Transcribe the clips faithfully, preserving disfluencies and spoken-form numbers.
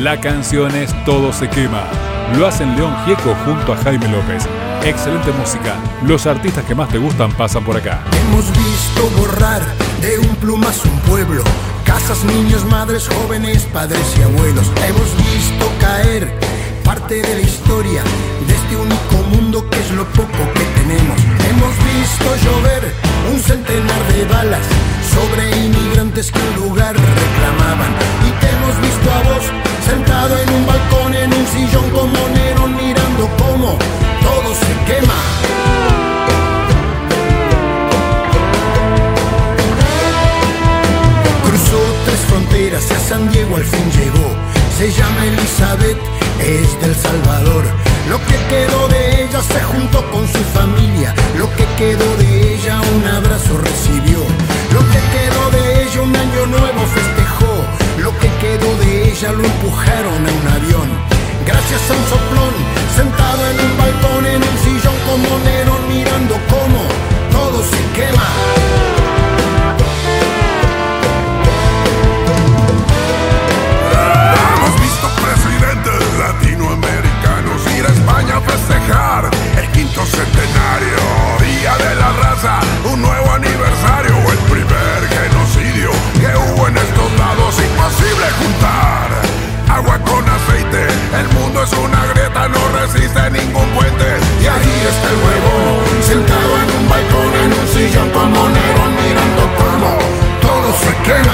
La canción es Todo se quema. Lo hacen León Gieco junto a Jaime López. Excelente música. Los artistas que más te gustan pasan por acá. Hemos visto borrar de un plumazo un pueblo. Casas, niños, madres, jóvenes, padres y abuelos. Hemos visto caer parte de la historia de este único mundo que es lo poco que tenemos. Hemos visto llover un centenar de balas sobre inmigrantes que un lugar reclamaban. Y te hemos visto a vos sentado en un balcón, en un sillón como Nerón, mirando cómo todo se quema. Cruzó tres fronteras y a San Diego al fin llegó. Se llama Elizabeth, es del Salvador. Lo que quedó de ella se juntó con su familia. Lo que quedó de ella un abrazo recibió. Lo que quedó de ella un año nuevo festejó. Lo que quedó de ella lo empujaron a un avión. Gracias a un soplón, sentado en un balcón, en un sillón como Nerón, mirando cómo todo se quema. Latinoamericanos ir a España a festejar el quinto centenario, Día de la Raza, un nuevo aniversario, el primer genocidio que hubo en estos lados. Imposible juntar agua con aceite, el mundo es una grieta, no resiste ningún puente. Y ahí está el huevón, sentado en un balcón, en un sillón como Nerón, mirando cómo todo se quema.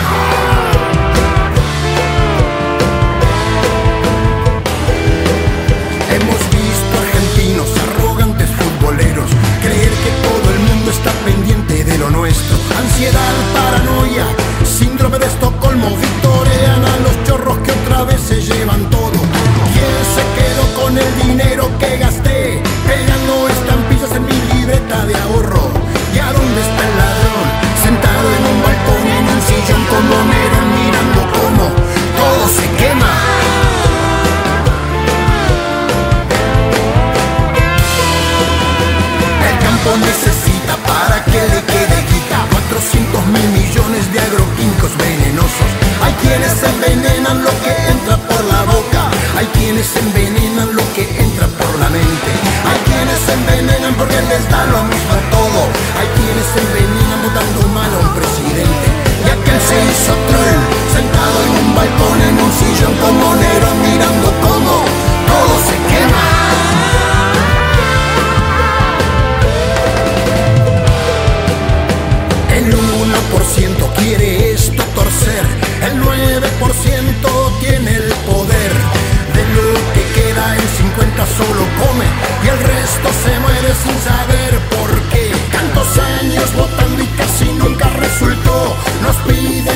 Creer que todo el mundo está pendiente de lo nuestro. Ansiedad, paranoia, síndrome de Estocolmo. Victorean a los chorros que otra vez se llevan todo. ¿Quién se quedó con el dinero que gasté pegando estampillas en mi libreta de ahorro? ¿Y a dónde está el ladrón? Sentado en un balcón, en un sillón como Nerón, mirando cómo todo se quema. Necesita para que le quede guita cuatrocientos mil millones de agroquímicos venenosos. Hay quienes envenenan lo que entra por la boca. Hay quienes envenenan lo que entra por la mente. Hay quienes envenenan porque les da lo mismo todo. Hay quienes envenenan votando mal a un presidente. Y aquel se hizo troll, sentado en un balcón, en un sillón como Nerón, mirando cómo todo se quema. El uno por ciento quiere esto torcer, el nueve por ciento tiene el poder. De lo que queda el cincuenta por ciento solo come y el resto se muere sin saber por qué. Tantos años votando y casi nunca resultó. Nos piden